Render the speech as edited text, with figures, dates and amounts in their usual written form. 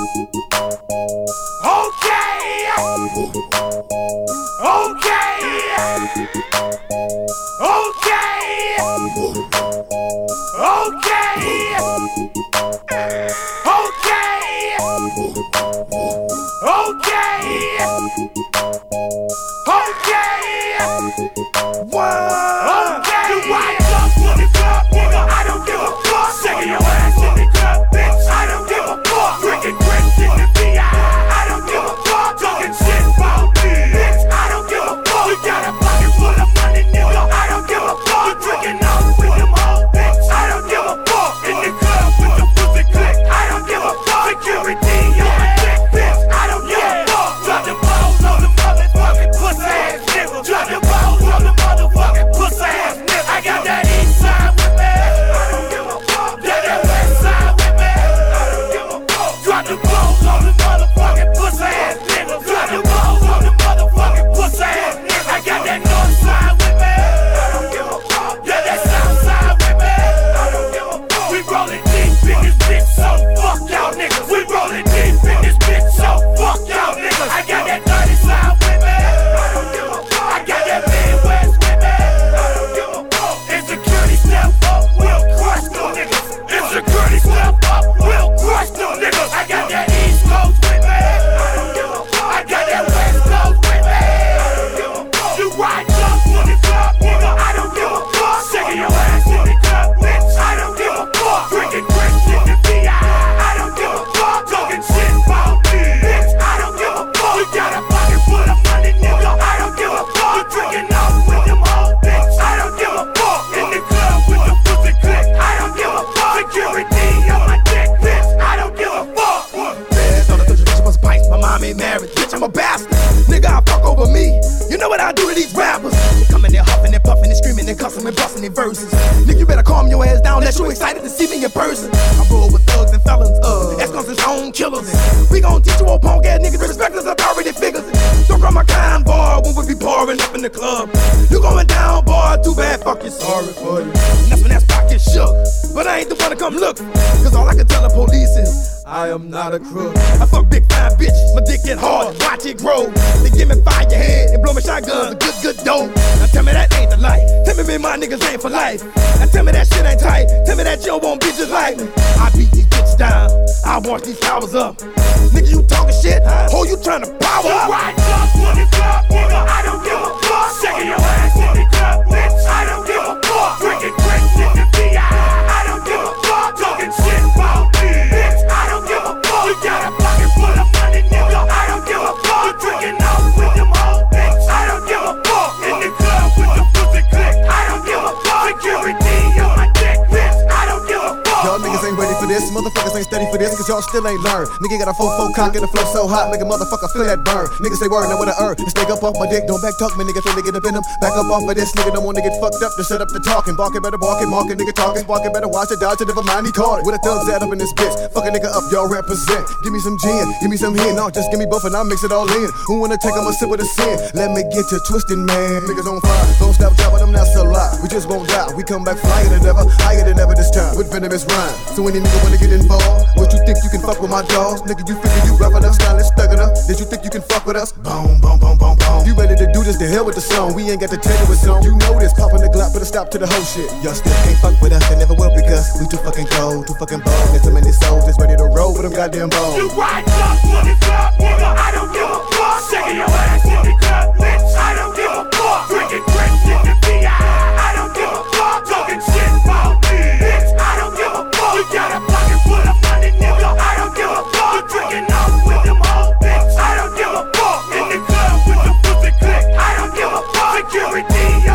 Still ain't learned. Nigga got a 4-4 cock and the flow so hot, make a motherfucker feel that burn. Niggas say word, now what I earn. This nigga up off my dick, don't back talk me, nigga finna get up in him. Back up off of this nigga, don't wanna get fucked up to set up the talking. Barking better barking, marking, nigga talking. Barking better watch it, dodge it, never mind, he caught it. With a thugs out up in this bitch, fuck a nigga up, y'all represent. Give me some gin, give me some hen, no, just give me both and I'll mix it all in. Who wanna take I'ma sip with a sin? Let me get you twisted, man. Niggas on fire, don't stop dropping them, now still alive. We just won't die, we come back flyer than ever, higher than ever this time, with venomous rhyme. So any nigga wanna get involved, what you think you can fuck with my dogs? Nigga, you figure you rough enough, stylish, thug enough. Did you think you can fuck with us? Boom, boom, boom, boom, boom. You ready to do this? To hell with the song. We ain't got to tell you what's on. You know this, popping the Glock, put a stop to the whole shit. Y'all still can't fuck with us, and never will because we too fucking cold, too fucking bold. There's so many souls that's ready to roll with them goddamn bones. You ride up to the club, nigga, I don't give a fuck. Shaking your ass in the club, bitch, I don't give a fuck. Drinking grapes in the VI, I don't give a fuck. Talking shit about me, bitch, I don't give a fuck. You got a pocket full of money, nigga, I don't give a fuck. You drinking up with them old bitch, I don't give a fuck. In the club with the pussy click, I don't give a fuck. Security.